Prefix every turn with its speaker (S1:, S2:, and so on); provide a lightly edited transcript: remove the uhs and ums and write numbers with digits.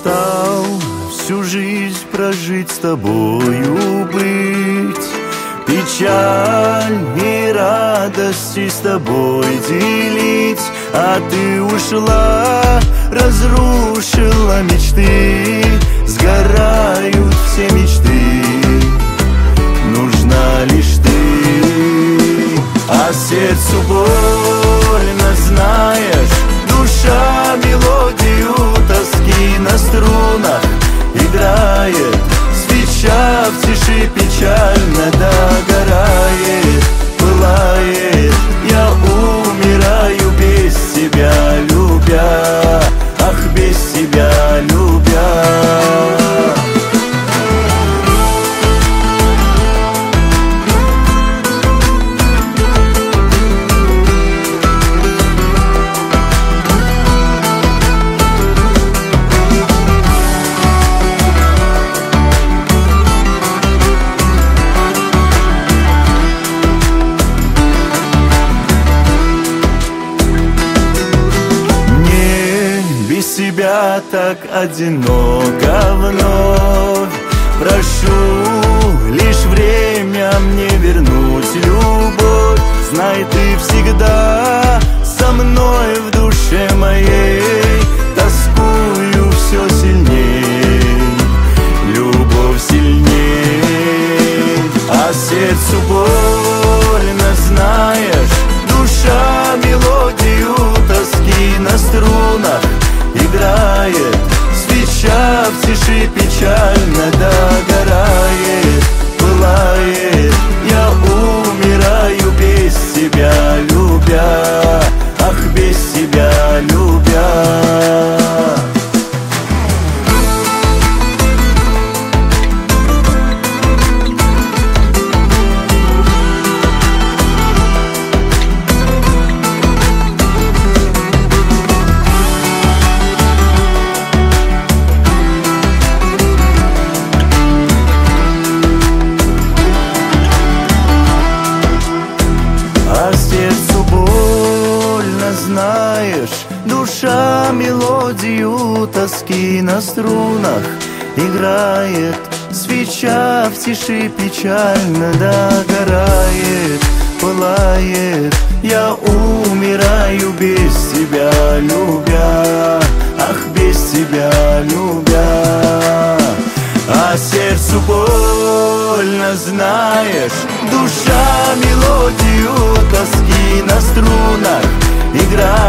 S1: мечтал всю жизнь прожить с тобою, быть, печаль и радости с тобой делить. А ты ушла, разрушила мечты, сгорают все мечты, нужна лишь ты. А сердцу больно, знаешь, душа мелодию тоски на струнах играет. Свеча в тиши печально догорает, пылает. Я умираю без тебя, любя, ах, без тебя, любя. Тебя так одиноко вновь. Прошу лишь время мне вернуть любовь. Знай, ты всегда со мной в душе моей. Тоскую все сильней, любовь сильней. А сердцу больно, знаешь, душа мелодию тоски на струнах играет. Свеча в тиши печально догорает, пылает. Я умираю без тебя, любя, ах, без тебя, любя. Знаешь, душа мелодию тоски на струнах играет. Свеча в тиши печально догорает, пылает. Я умираю без тебя, любя, ах, без тебя, любя. А сердцу больно, знаешь, душа мелодию тоски на струнах играет.